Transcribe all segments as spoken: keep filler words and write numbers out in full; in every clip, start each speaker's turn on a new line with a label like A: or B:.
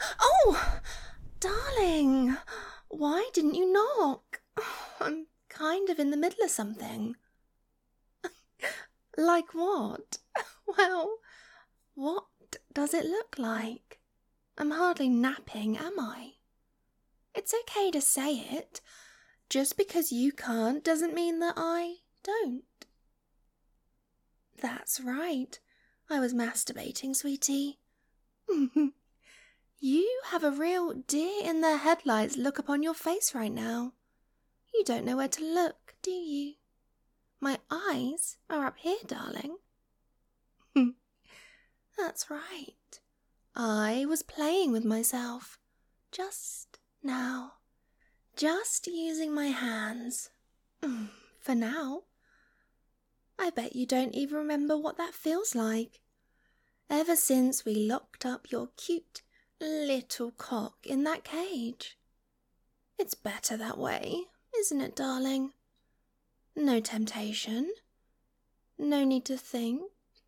A: Oh, darling, why didn't you knock? I'm kind of in the middle of something. Like what? Well, what does it look like? I'm hardly napping, am I? It's okay to say it. Just because you can't doesn't mean that I don't. That's right. I was masturbating, sweetie. You have a real deer-in-the-headlights look upon your face right now. You don't know where to look, do you? My eyes are up here, darling. That's right. I was playing with myself just now. Just using my hands. For now. I bet you don't even remember what that feels like. Ever since we locked up your cute little cock in that cage. It's better that way, isn't it, darling? No temptation. No need to think.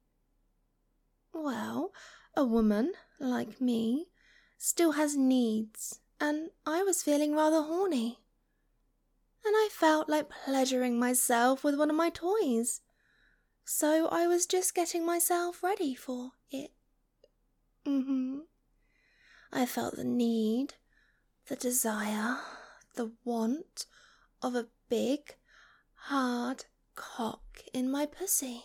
A: Well, a woman like me still has needs, and I was feeling rather horny. And I felt like pleasuring myself with one of my toys. So I was just getting myself ready for it. Mm-hmm. I felt the need, the desire, the want of a big, hard cock in my pussy.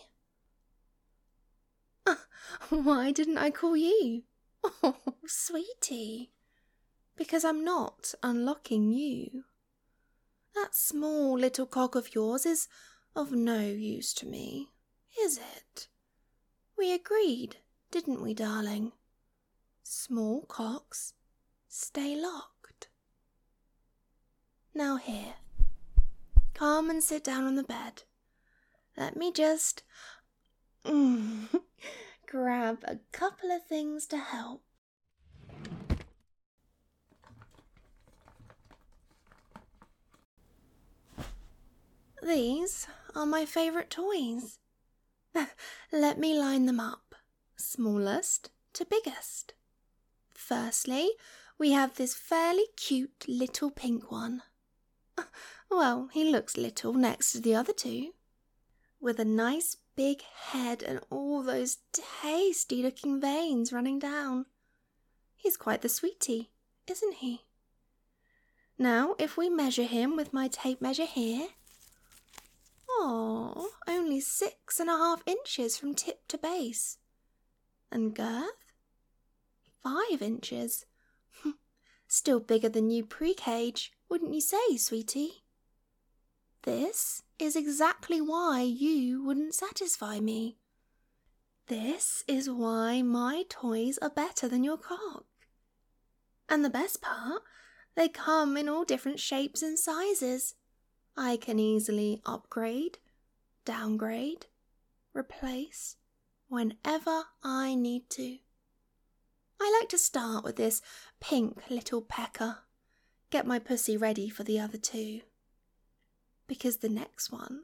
A: Why didn't I call you? Oh, sweetie. Because I'm not unlocking you. That small little cock of yours is of no use to me, is it? We agreed, didn't we, darling? Small cocks stay locked. Now here, come and sit down on the bed. Let me just mm, grab a couple of things to help. These are my favourite toys. Let me line them up, smallest to biggest. Firstly, we have this fairly cute little pink one. Well, he looks little next to the other two, with a nice big head and all those tasty-looking veins running down. He's quite the sweetie, isn't he? Now, if we measure him with my tape measure here, oh, only six and a half inches from tip to base. And girth? Five inches. Still bigger than you pre-cage, wouldn't you say, sweetie? This is exactly why you wouldn't satisfy me. This is why my toys are better than your cock. And the best part, they come in all different shapes and sizes. I can easily upgrade, downgrade, replace, whenever I need to. I like to start with this pink little pecker, get my pussy ready for the other two. Because the next one,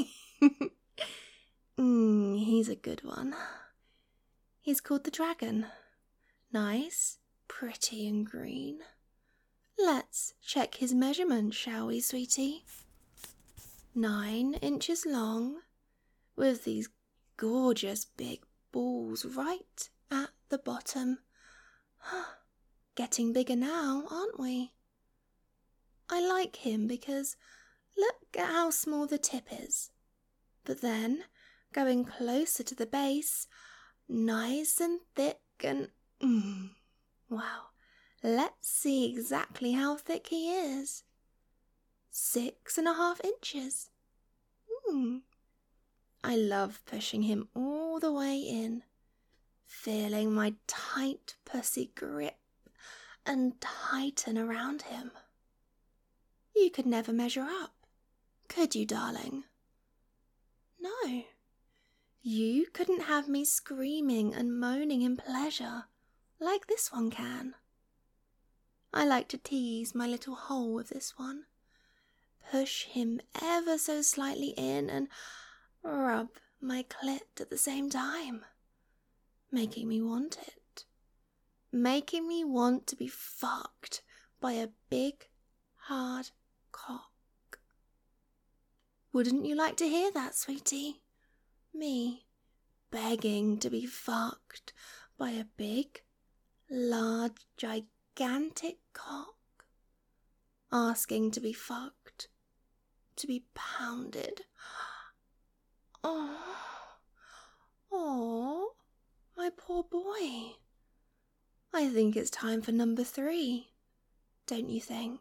A: mm, he's a good one. He's called the dragon. Nice, pretty and green. Let's check his measurement, shall we, sweetie? Nine inches long, with these gorgeous big balls right at the bottom. Getting bigger now, aren't we? I like him because look at how small the tip is. But then, going closer to the base, nice and thick and... Mm, wow, let's see exactly how thick he is. Six and a half inches. Mm. I love pushing him all the way in, feeling my tight pussy grip and tighten around him. You could never measure up, could you, darling? No, you couldn't have me screaming and moaning in pleasure like this one can. I like to tease my little hole with this one, push him ever so slightly in and rub my clit at the same time, making me want it, making me want to be fucked by a big, hard cock. Wouldn't you like to hear that, sweetie? Me begging to be fucked by a big, large, gigantic cock, asking to be fucked, to be pounded. Oh, oh, my poor boy. I think it's time for number three, don't you think?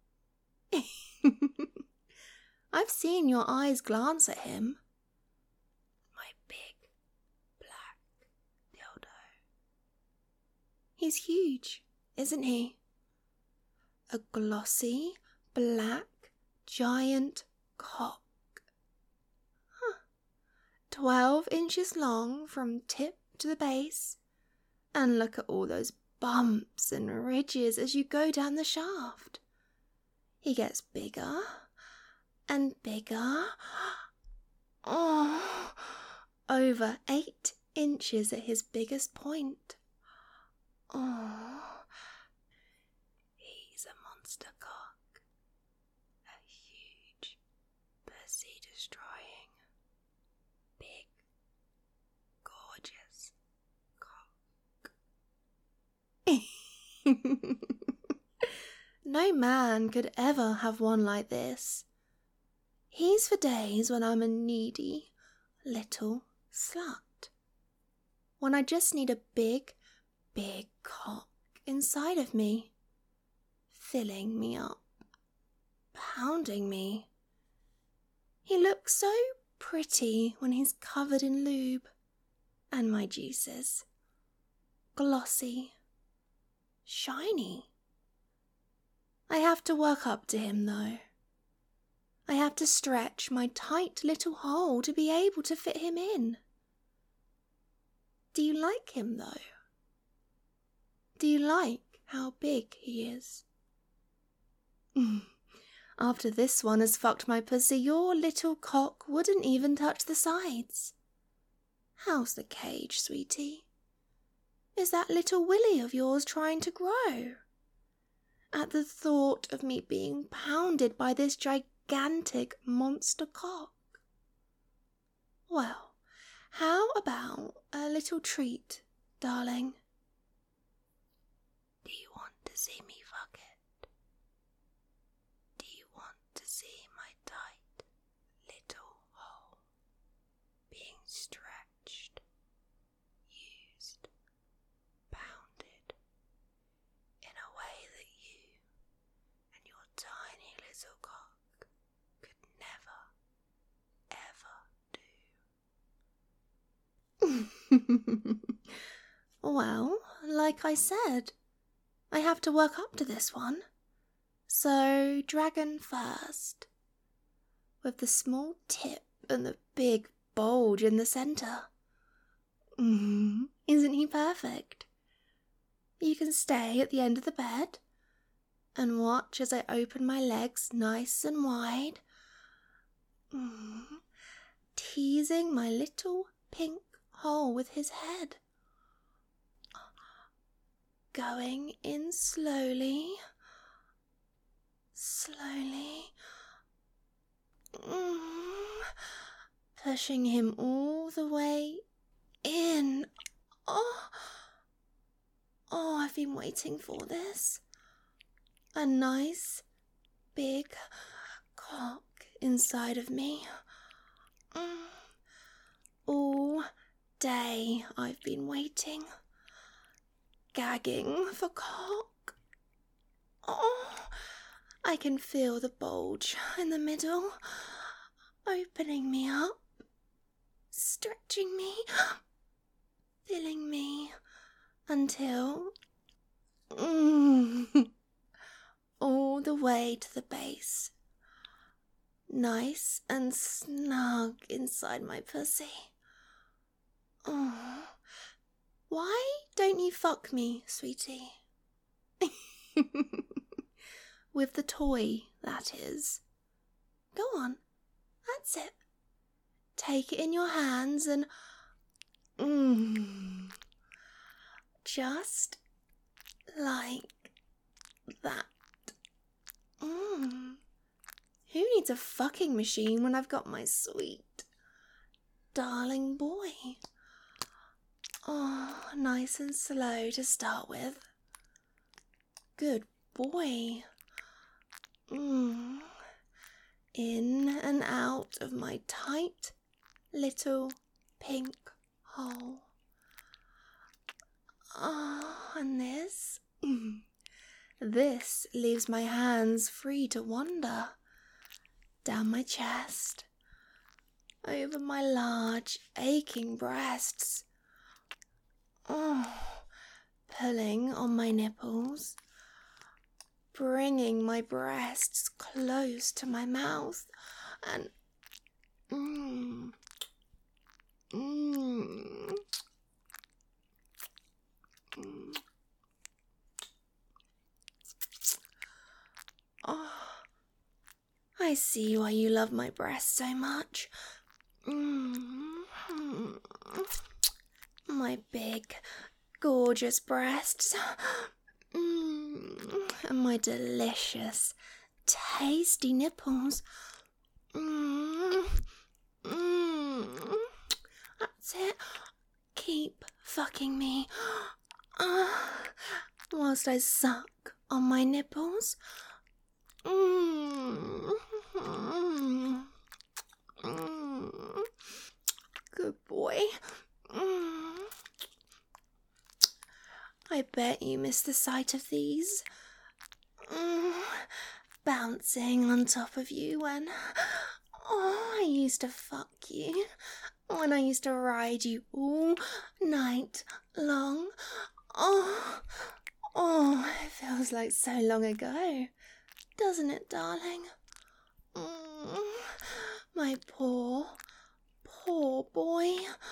A: I've seen your eyes glance at him. My big, black dildo. He's huge, isn't he? A glossy, black, giant cock. Huh. Twelve inches long from tip to the base. And look at all those bumps and ridges as you go down the shaft. He gets bigger and bigger. Oh, over eight inches at his biggest point. Oh, he's a monster cock. A huge, pussy-destroying, big, gorgeous cock. No man could ever have one like this. He's for days when I'm a needy little slut. When I just need a big, big cock inside of me, filling me up, pounding me. He looks so pretty when he's covered in lube and my juices. Glossy, shiny. I have to work up to him, though. I have to stretch my tight little hole to be able to fit him in. Do you like him, though? Do you like how big he is? After this one has fucked my pussy, your little cock wouldn't even touch the sides. How's the cage, sweetie? Is that little willy of yours trying to grow? At the thought of me being pounded by this gigantic monster cock. Well, how about a little treat, darling? Do you want to see me fuck it? Do you want to see my tight little hole being stretched, used, pounded in a way that you and your tiny little cock could never, ever do? Well, like I said, I have to work up to this one. So, dragon first, with the small tip and the big bulge in the centre. Mm, isn't he perfect? You can stay at the end of the bed and watch as I open my legs nice and wide, mm, teasing my little pink hole with his head. Going in slowly, slowly, mm, pushing him all the way in. Oh, oh, I've been waiting for this. A nice, big cock inside of me. Mm. All day I've been waiting. Gagging for cock. Oh, I can feel the bulge in the middle, opening me up, stretching me, filling me, until mm, all the way to the base, nice and snug inside my pussy. Oh. Why don't you fuck me, sweetie? With the toy, that is. Go on, that's it. Take it in your hands and... Mm, just like that. Mm. Who needs a fucking machine when I've got my sweet, darling boy? Oh, nice and slow to start with. Good boy. Mm. In and out of my tight little pink hole. Oh, and this? Mm. This leaves my hands free to wander down my chest, over my large, aching breasts. Oh, pulling on my nipples, bringing my breasts close to my mouth, and mmm, mmm, mmm. Oh, I see why you love my breasts so much. Mm-hmm. My big, gorgeous breasts. Mm. And my delicious, tasty nipples. Mm. Mm. That's it. Keep fucking me. Uh, whilst I suck on my nipples. Mm. Mm. Mm. Good boy. Mm. I bet you miss the sight of these. Mm. Bouncing on top of you when oh, I used to fuck you. When I used to ride you all night long. Oh, oh, it feels like so long ago. Doesn't it, darling? Mm, my poor, poor boy.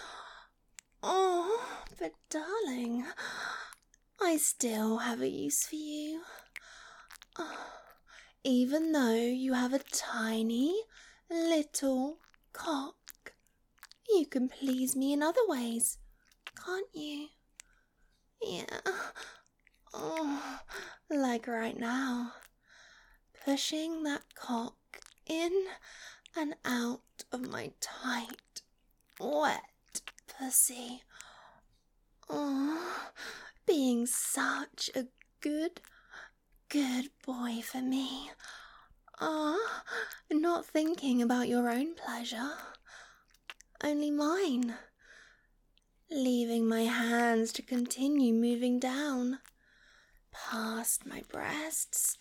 A: Oh, but darling, I still have a use for you. Oh, even though you have a tiny little cock, you can please me in other ways, can't you? Yeah. Oh, like right now. Pushing that cock in and out of my tight, wet pussy. Oh, being such a good, good boy for me. Ah, oh, not thinking about your own pleasure, only mine. Leaving my hands to continue moving down, past my breasts,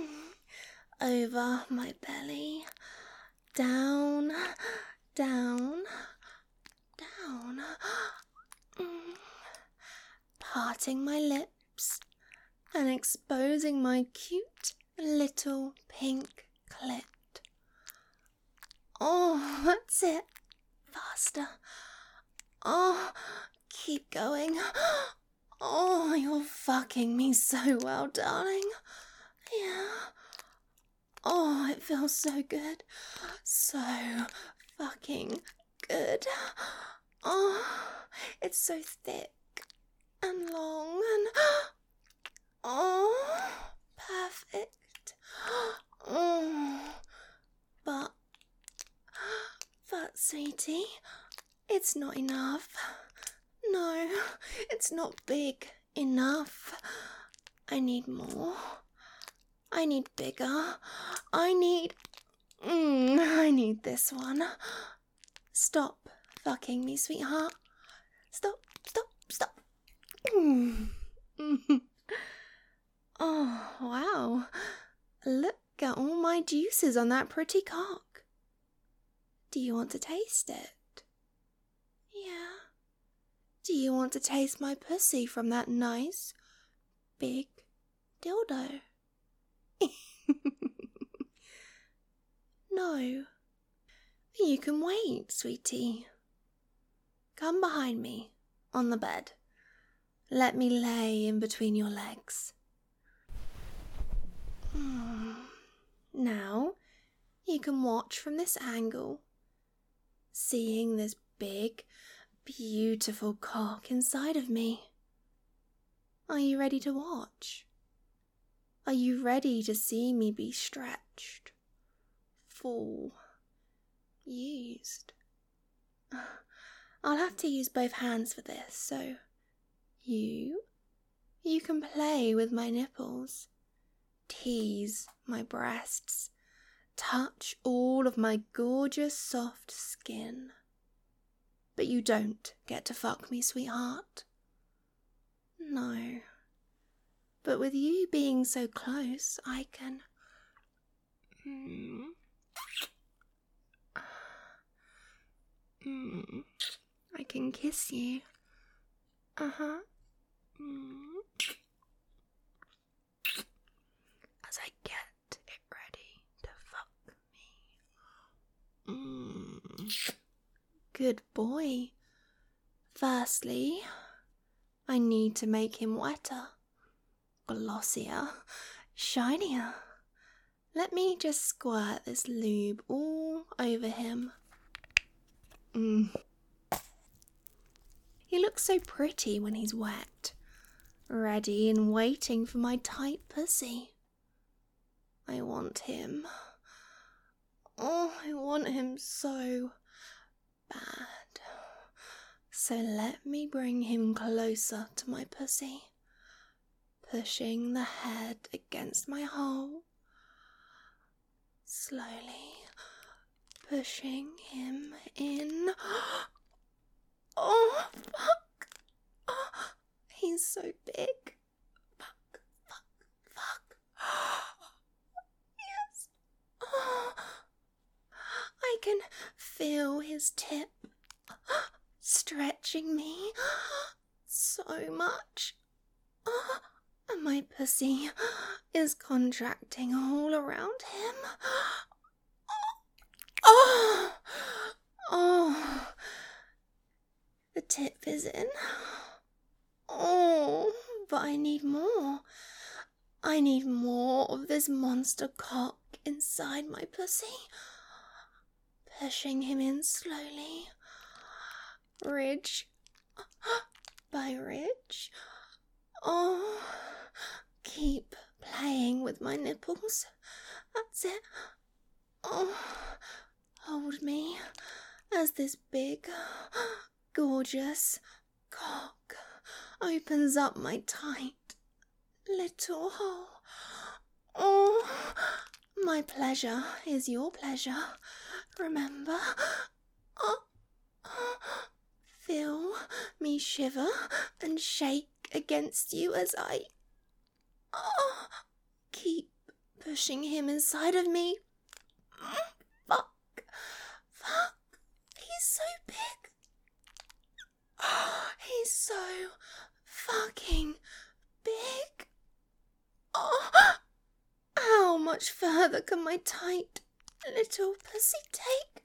A: over my belly, down, down, down, parting my lips and exposing my cute little pink clit. Oh, that's it. Faster. Oh, keep going. Oh, you're fucking me so well, darling. Yeah. Oh, it feels so good. So fucking good. Oh, it's so thick and long and oh, perfect. Oh, but, but, sweetie, it's not enough. No, it's not big enough. I need more. I need bigger. I need... Mm, I need this one. Stop fucking me, sweetheart. Stop, stop, stop. Mm. Oh, wow. Look at all my juices on that pretty cock. Do you want to taste it? Yeah. Do you want to taste my pussy from that nice, big dildo? No. You can wait, sweetie. Come behind me, on the bed. Let me lay in between your legs. Now, you can watch from this angle, seeing this big, beautiful cock inside of me. Are you ready to watch? Are you ready to see me be stretched, full, used? I'll have to use both hands for this, so you, you can play with my nipples, tease my breasts, touch all of my gorgeous soft skin. But you don't get to fuck me, sweetheart. No. But with you being so close, I can... Mm. Mm. I can kiss you. Uh-huh. Mm. As I get it ready to fuck me. Mm. Good boy. Firstly, I need to make him wetter, glossier, shinier. Let me just squirt this lube all over him. Mm. He looks so pretty when he's wet, ready and waiting for my tight pussy. I want him. Oh, I want him so bad. So let me bring him closer to my pussy, pushing the head against my hole, slowly pushing him in. Oh, fuck. Oh, he's so big. Fuck, fuck, fuck. Yes. Oh, I can feel his tip stretching me so much. And my pussy is contracting all around him. Oh, oh, the tip is in. Oh, but I need more. I need more of this monster cock inside my pussy. Pushing him in slowly, ridge by ridge. Oh, keep playing with my nipples. That's it. Oh, hold me as this big, gorgeous cock opens up my tight little hole. Oh, my pleasure is your pleasure. Remember? Oh, feel me shiver and shake against you as I oh, keep pushing him inside of me. Fuck. Fuck. He's so big. He's so fucking big. Oh, how much further can my tight little pussy take?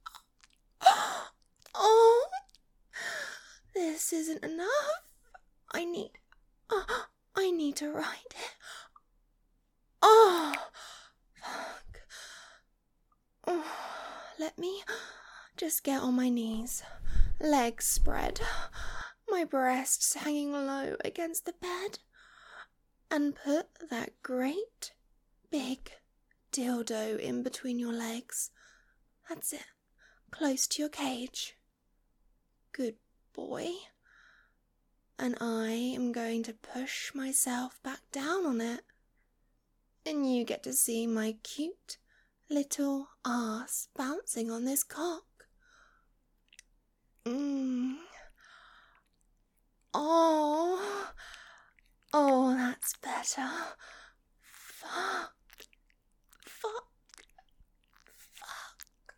A: Oh, this isn't enough. I need, oh, I need to ride it. Oh, fuck. Oh, let me just get on my knees, legs spread, my breasts hanging low against the bed, and put that great big dildo in between your legs. That's it, close to your cage. Good boy. And I am going to push myself back down on it. And you get to see my cute little ass bouncing on this cock. Mmm. Oh. Oh, that's better. Fuck. Fuck. Fuck.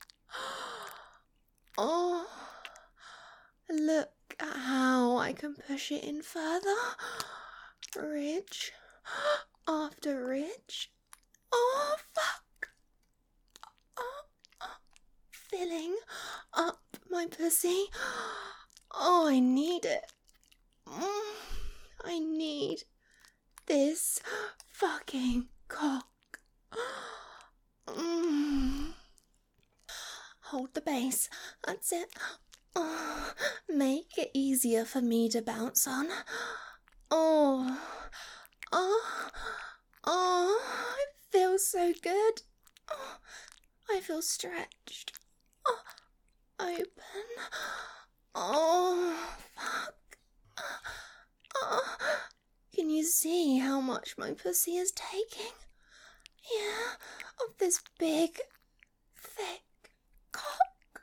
A: Oh. Look at how I can push it in further. Ridge after ridge. Oh, fuck. Oh, oh. Filling up my pussy. Oh, I need it. Mm, I need this fucking cock. Mm. Hold the base. That's it. Oh, make it easier for me to bounce on. Oh, oh, oh, it feels so good. Oh, I feel stretched. Oh, open. Oh, fuck. Oh, can you see how much my pussy is taking? Yeah, of this big, thick cock.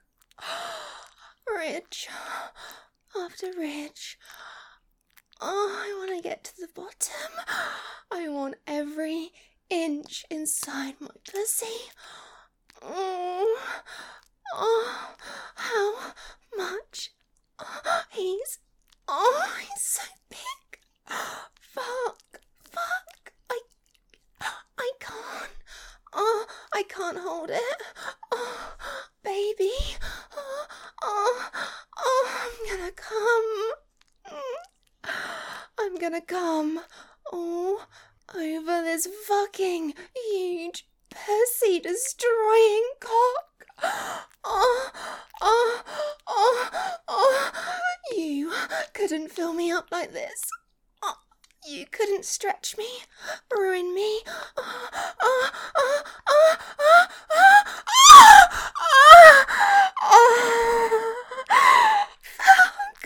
A: Ridge after ridge. Oh, I want to get to the bottom. I want every inch inside my pussy. Oh, oh, how much? Oh, he's, oh, he's so big. Fuck, fuck, I, I can't. Oh, I can't hold it. Oh, baby. Oh, oh, oh, I'm gonna come. I'm gonna come. Oh, over this fucking huge pussy destroying cock. Oh, oh, oh, oh. You couldn't fill me up like this. Oh, you couldn't stretch me, ruin me. Oh, oh, oh, oh, oh, oh, oh, oh, oh. Fuck.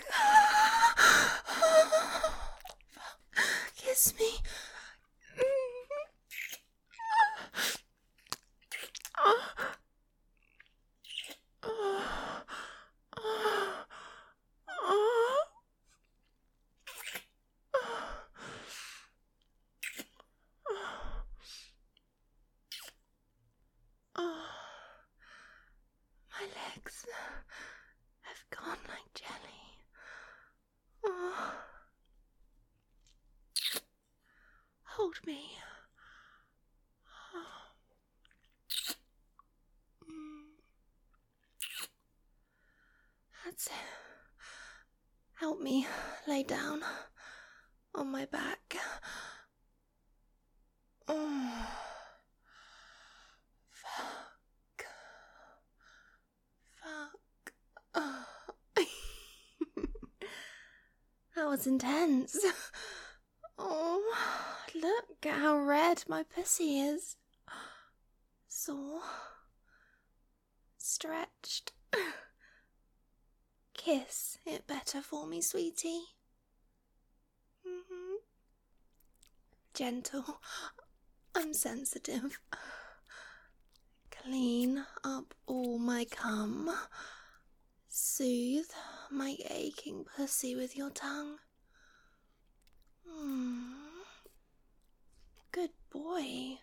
A: Oh, fuck. Kiss me. Oh. Oh. Oh. Oh. Oh, my legs have gone like jelly. Oh. Hold me. Oh. Mm. That's it. Help me lay down on my back. Oh. Fuck. Fuck. Oh. That was intense. Oh, look at how red my pussy is. Sore. Stretched. Kiss it better for me, sweetie. Mm-hmm. Gentle. I'm sensitive. Clean up all my cum. Soothe my aching pussy with your tongue. Mm. Good boy.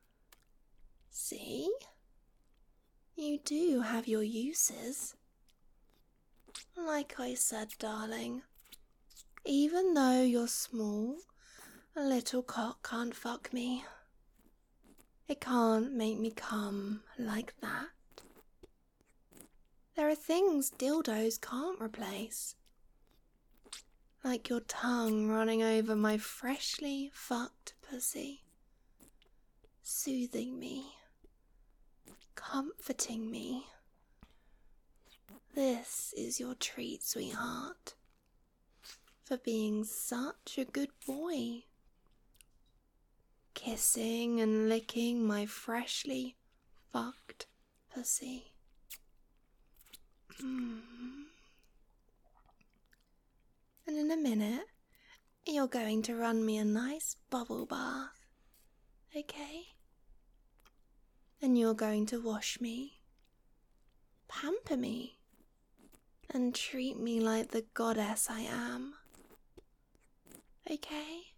A: See? You do have your uses. Like I said, darling, even though you're small, a little cock can't fuck me. It can't make me come like that. There are things dildos can't replace. Like your tongue running over my freshly fucked pussy, soothing me, comforting me. This is your treat, sweetheart, for being such a good boy. Kissing and licking my freshly fucked pussy. Mm. And in a minute, you're going to run me a nice bubble bath, okay? And you're going to wash me, pamper me, and treat me like the goddess I am, okay?